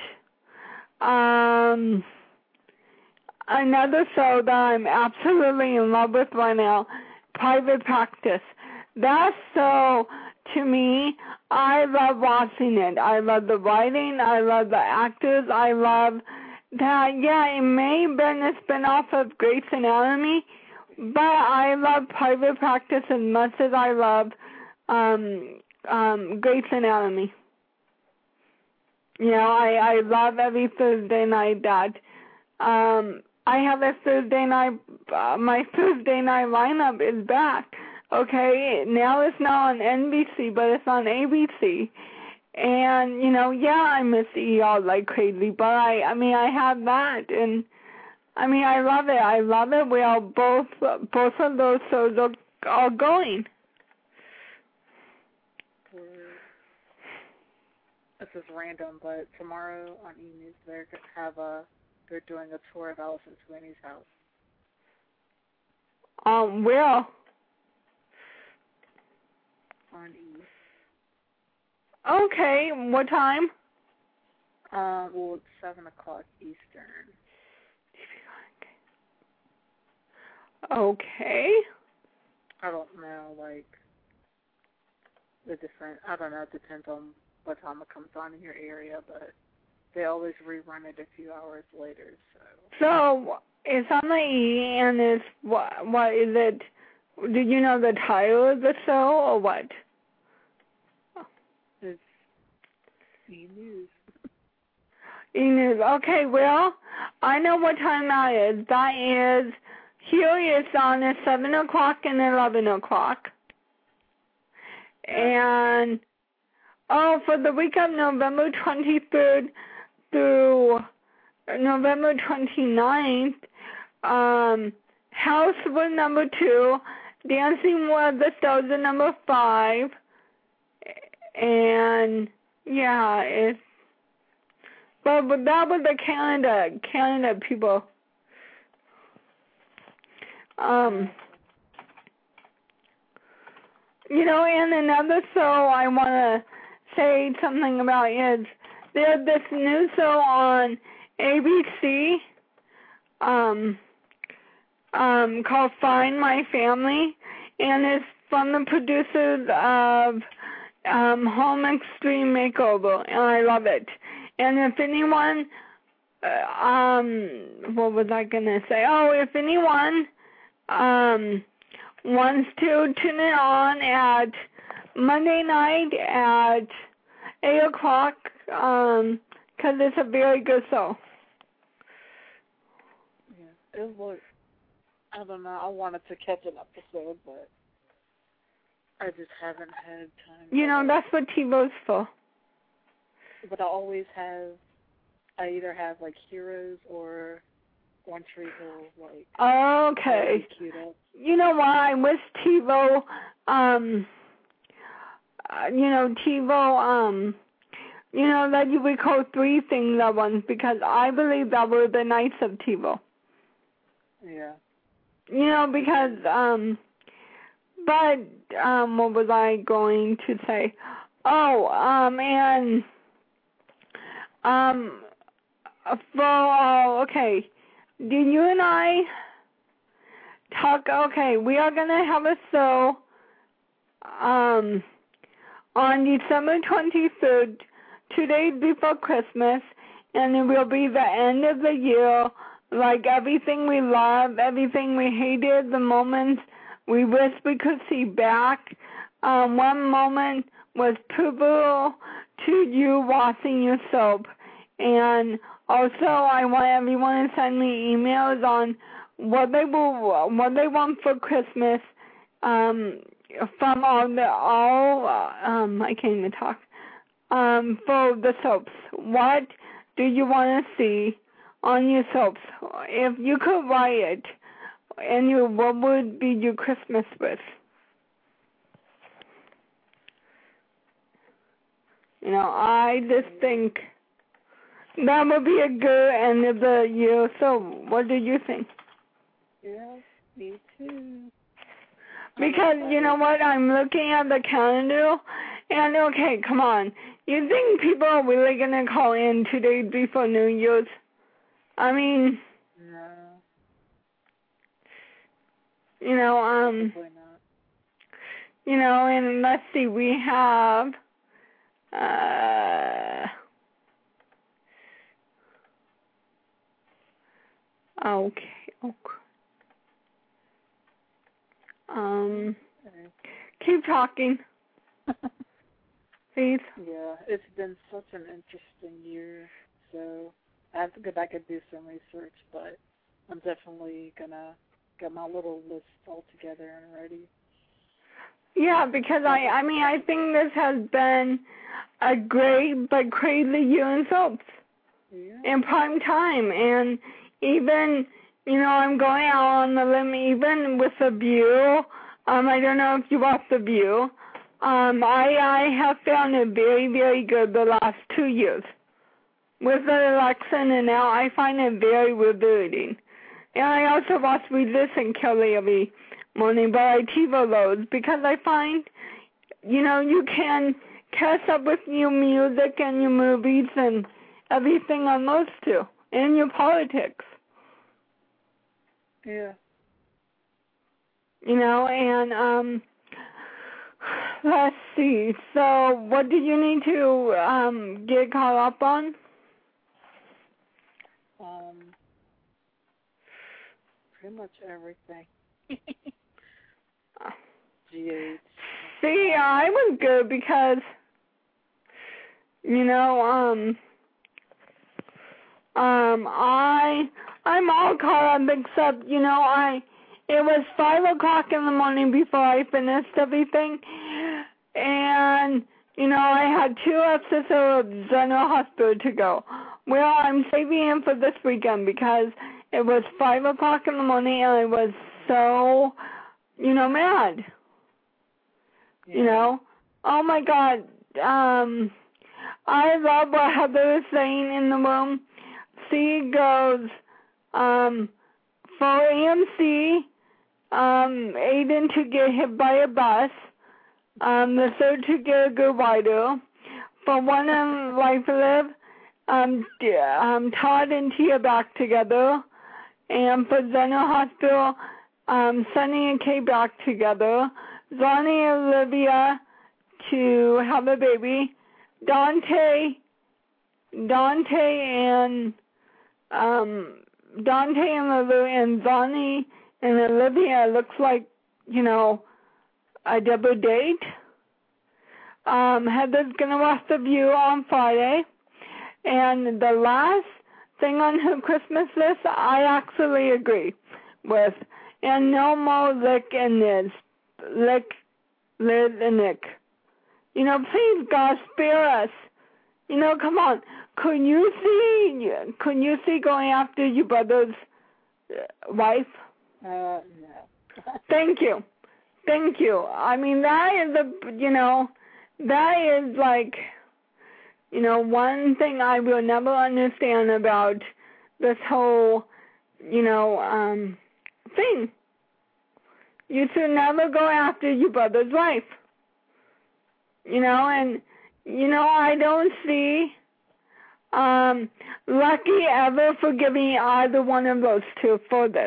um, another show that I'm absolutely in love with right now, Private Practice. That show, to me, I love watching it. I love the writing. I love the actors. I love that, yeah, it may have been a spin-off of Grey's Anatomy, but I love Private Practice as much as I love um, um, Grey's Anatomy. You know, I, I love every Thursday night that um, I have a Thursday night, uh, my Thursday night lineup is back. Okay, now it's not on N B C, but it's on A B C. And, you know, yeah, I miss E R like crazy, but I, I mean, I have that, and I mean, I love it. I love it where both both of those shows are, are going. This is random, but tomorrow on E! News they're gonna have a they're doing a tour of Allison Sweeney's house. Um, where? On E! Okay, what time? Uh, well, it's seven o'clock Eastern. Okay. I don't know, like, the different, I don't know, it depends on what time it comes on in your area, but they always rerun it a few hours later, so. So, it's on the E, and it's, what, what is it, do you know the title of the show, or what? E! News. E! News. Okay, well, I know what time that is. That is, here is on at seven o'clock and eleven o'clock. And, oh, for the week of November twenty-third through November twenty-ninth, um, House was number two, Dancing with the Stars is number five, and, yeah, it's, but, but that was the Canada, Canada people. Um, you know, and another show I want to say something about is there's this new show on A B C um, um, called Find My Family, and it's from the producers of um, Home Extreme Makeover, and I love it. And if anyone, uh, um, what was I going to say? Oh, if anyone um, wants to tune it on at Monday night at eight o'clock, um, because it's a very good show. Yeah, it was, I don't know, I wanted to catch an episode, but I just haven't had time. You know, that's what TiVo's for. But I always have, I either have, like, Heroes or One Tree Hill, like, okay. queued up. You know why I wish TiVo, um, uh, you know, TiVo, um, you know, that you would call three things at once, because I believe that were the nights of TiVo. Yeah. You know, because, um, but, um, what was I going to say? Oh, um, and, um, for, oh, okay, did you and I talk, okay, we are going to have a show, um, on December twenty-third, two days before Christmas, and it will be the end of the year, like everything we love, everything we hated, the moments we wish we could see back. Um, one moment was pivotal to you washing your soap. And also, I want everyone to send me emails on what they will, what they want for Christmas, um, from all the all. Uh, um, I can't even talk. Um, for the soaps, what do you want to see on your soaps? If you could write it, and you, what would be your Christmas wish? You know, I just think that would be a good end of the year. So, what do you think? Yeah, me too. Because, you know what, I'm looking at the calendar, and okay, come on. You think people are really going to call in two days before New Year's? I mean, no. You know, um, Probably not. You know, and let's see, we have, uh, okay, okay. Um, keep talking, please. Yeah, it's been such an interesting year, so I have to go back and do some research, but I'm definitely going to get my little list all together and ready. Yeah, because I, I mean, I think this has been a great but crazy year in soaps. Yeah. In prime time, and even, you know, I'm going out on the limb, even with The View. Um, I don't know if you watched The View. Um, I, I have found it very, very good the last two years. With the election and now, I find it very rewarding. And I also watch Regis and Kelly every morning, but I TiVo those because I find, you know, you can catch up with your music and your movies and everything on those two, and your politics. Yeah. You know, and, um, let's see, so what do you need to, um, get caught up on? Um, pretty much everything. G H. See, I was good because You know, um, um, I, I'm all caught up except, you know, I, it was five o'clock in the morning before I finished everything, and, you know, I had two episodes of General Hospital to go. Well, I'm saving it for this weekend because it was five o'clock in the morning and I was so, you know, mad. Yeah. You know? Oh my God. Um, I love what Heather is saying in the room. C goes, um, for A M C, um, Aiden to get hit by a bus, um, the third to get a good rider. For One and Life Live, um, um, Todd and Tia back together. And for General Hospital, um, Sunny and Kay back together. Zonnie and Olivia to have a baby. Dante, Dante and um, Dante and Lulu and Zonnie and Olivia looks like, you know, a double date. Um, Heather's gonna watch The View on Friday, and the last thing on her Christmas list, I actually agree with, and no more Lick and Liz, Lick, Liz and Nick. You know, please God spare us. You know, come on. Could you see? Could you see going after your brother's wife? Uh, no. Thank you, thank you. I mean, that is a, you know, that is like, you know, one thing I will never understand about this whole, you know, um, thing. You should never go after your brother's wife. You know, and, you know, I don't see um, Lucky ever forgiving either one of those two for this.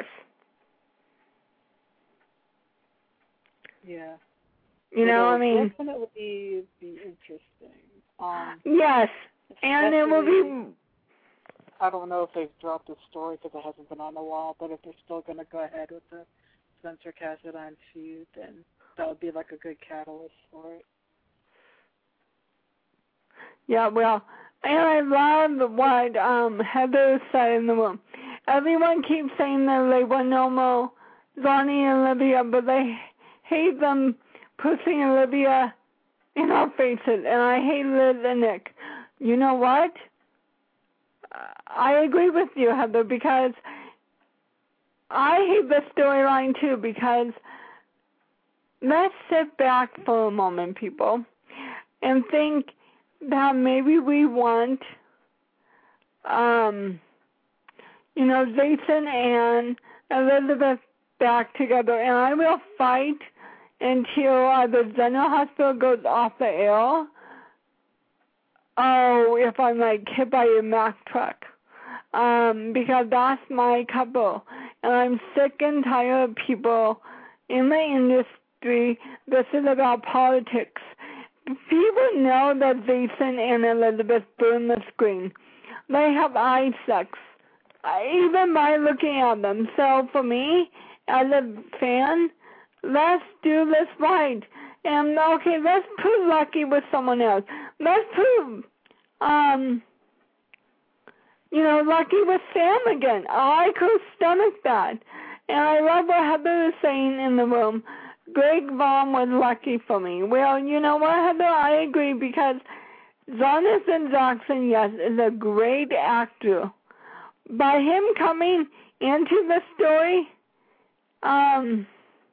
Yeah. You know, I mean. Definitely be interesting. Um, yes, and it will be. I don't know if they've dropped the story because it hasn't been on a while, but if they're still going to go ahead with the Spencer Cassadine feud, then that would be like a good catalyst for it. Yeah, well, and I love what um, Heather said in the room. Everyone keeps saying that they want no more Zonnie and Olivia, but they hate them pushing Olivia in our faces, and I hate Liz and Nick. You know what? I agree with you, Heather, because I hate the storyline too, because let's sit back for a moment, people, and think that maybe we want, um, you know, Jason and Elizabeth back together, and I will fight until either General Hospital goes off the air. Oh, if I'm like hit by a Mack truck, um, because that's my couple, and I'm sick and tired of people in the industry. This is about politics. People know that Jason and Elizabeth burn the screen. They have eye sex, even by looking at them. So for me, as a fan, let's do this right. And okay, let's put Lucky with someone else. Let's put, um, you know, Lucky with Sam again. I could stomach that. And I love what Heather is saying in the room. Greg Vaughn was Lucky for me. Well, you know what, Heather? I agree because Jonathan Jackson, yes, is a great actor. By him coming into the story, um,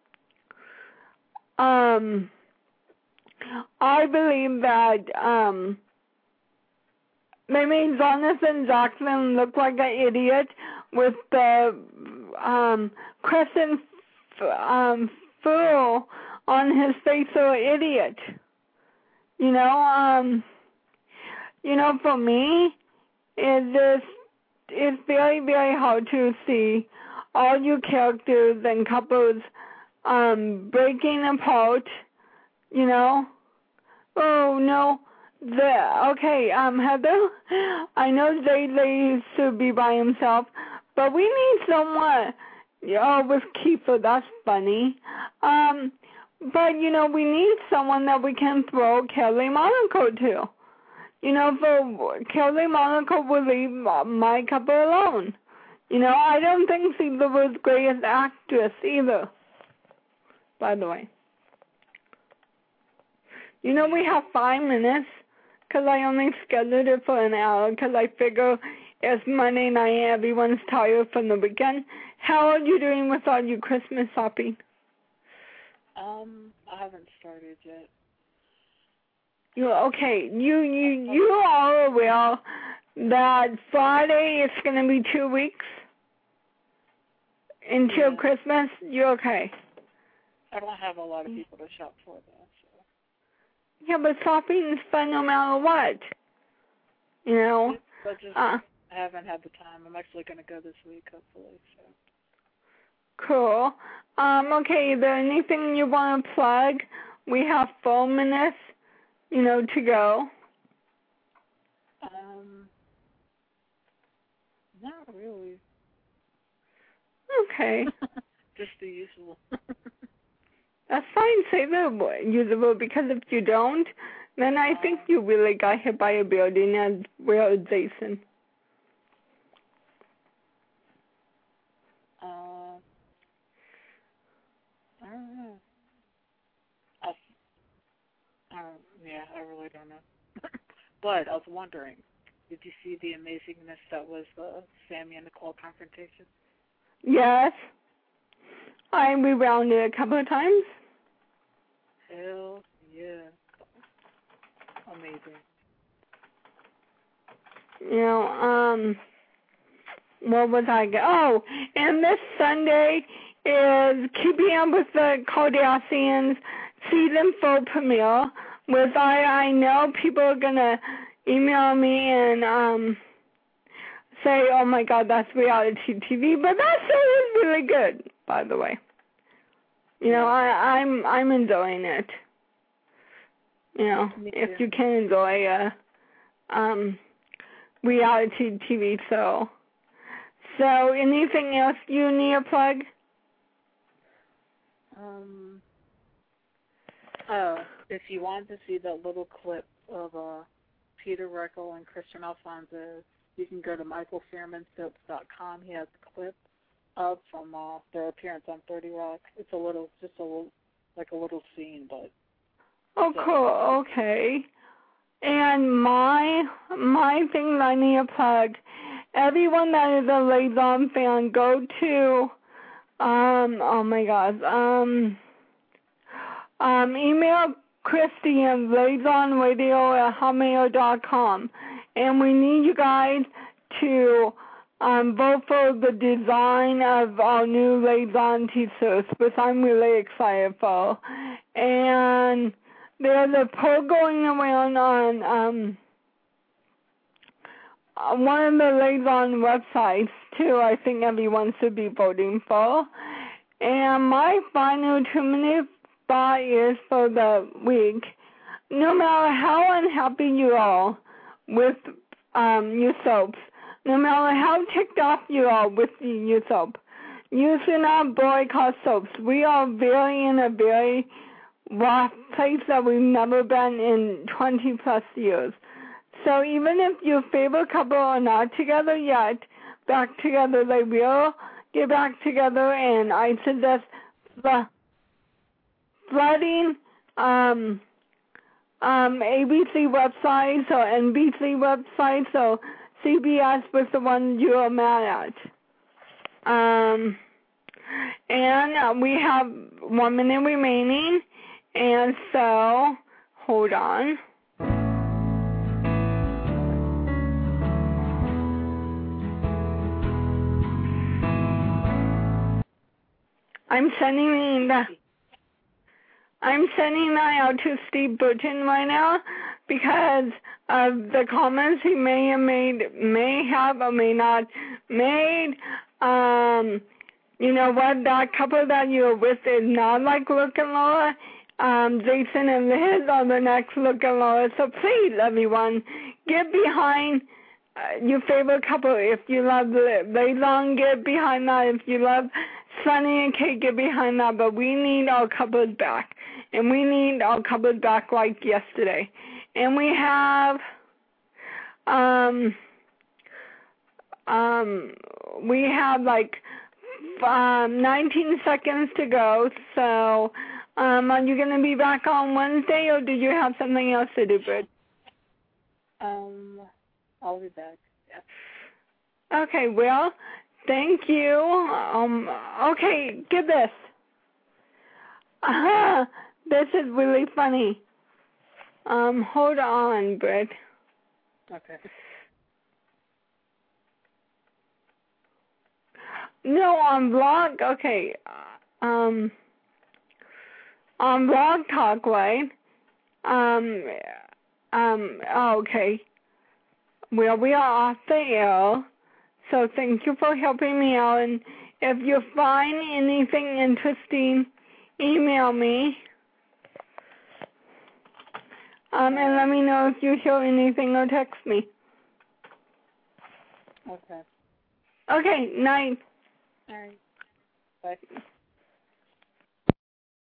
um, I believe that um, they made Jonathan Jackson look like an idiot with the um, crescent um, furrow on his face, or idiot. You know, um, you know, for me, it just it's very, very hard to see all your characters and couples um, breaking apart. You know. Oh no. The okay, um, Heather. I know Zay Zay should be by himself, but we need someone. Oh, with Kiefer, that's funny. Um, but you know, we need someone that we can throw Kelly Monaco to. you know, for Kelly Monaco will leave my couple alone. You know, I don't think she's the world's greatest actress either, by the way. You know, we have five minutes because I only scheduled it for an hour because I figure it's Monday night and everyone's tired from the weekend. How are you doing with all your Christmas shopping? Um, I haven't started yet. You okay? You you you are aware that Friday is going to be two weeks until Yeah. Christmas. You're okay. I don't have a lot of people to shop for though. So. Yeah, but shopping is fun no matter what. You know. But just Uh, I haven't had the time. I'm actually going to go this week, hopefully. So. Cool. Um. Okay. Is there anything you want to plug? We have four minutes. You know, to go. Um. Not really. Okay. Just the usual. That's fine. Say the usable because if you don't, then I think you really got hit by a building as well, Jason. Uh, I don't know. I, um, yeah, I really don't know. But I was wondering, did you see the amazingness that was the Sammy and Nicole confrontation? Yes. I rewound it a couple of times. Hell yeah. Amazing. You know, um, what was I? Go- oh, and this Sunday is Keeping Up with the Kardashians season four premiere. With I, I know people are gonna email me and um say, "Oh my God, that's reality T V," but that show is really good, by the way. You know, I, I'm I'm enjoying it. You know, if you can enjoy a um, reality T V show. So, anything else you need a plug? Um. Oh, if you want to see that little clip of uh, Peter Reckle and Christian Alfonso, you can go to michael fearman soaps dot com. He has a clip up from uh, their appearance on thirty Rock. It's a little, just a little, like a little scene, but. Oh, cool. Okay. And my my thing that I need to plug, everyone that is a Liaison fan, go to, um, oh my God, um, um, email Christy at liaisonradio at hotmail dot com. And we need you guys to um, vote for the design of our new Liaison t-shirts, which I'm really excited for. And there's a poll going around on um, one of the Liaison websites, too, I think everyone should be voting for. And my final two-minute thought is for the week, no matter how unhappy you are with um, your soaps, no matter how ticked off you are with your soap, you should not boycott soaps. We are very in a very rough place that we've never been in twenty plus years. So even if your favorite couple are not together yet, back together they will get back together, and I suggest fl- flooding um, um, A B C websites or N B C websites or C B S with the one you are mad at. Um, and uh, we have one minute remaining. And so, hold on. I'm sending the I'm sending that out to Steve Burton right now because of the comments he may have made, may have or may not made. Um, you know what? That couple that you're with is not like Luke and Laura. Um, Jason and Liz are the next Luke and Laura. So please, everyone, get behind uh, your favorite couple. If you love Liaison, get behind that. If you love Sunny and Kate, get behind that. But we need our couples back. And we need our couples back like yesterday. And we have Um, um, we have like um, nineteen seconds to go. So, um, are you going to be back on Wednesday, or do you have something else to do, Britt? Um, I'll be back. Yeah. Okay. Well, thank you. Um. Okay. Get this. Uh-huh. This is really funny. Um. Hold on, Britt. Okay. No, on blog. Okay. Um. On Blog Talk, right? Um. Um. Oh, okay. Well, we are off the air, so thank you for helping me out. And if you find anything interesting, email me. Um, and let me know if you hear anything or text me. Okay. Okay, night. All right. Bye.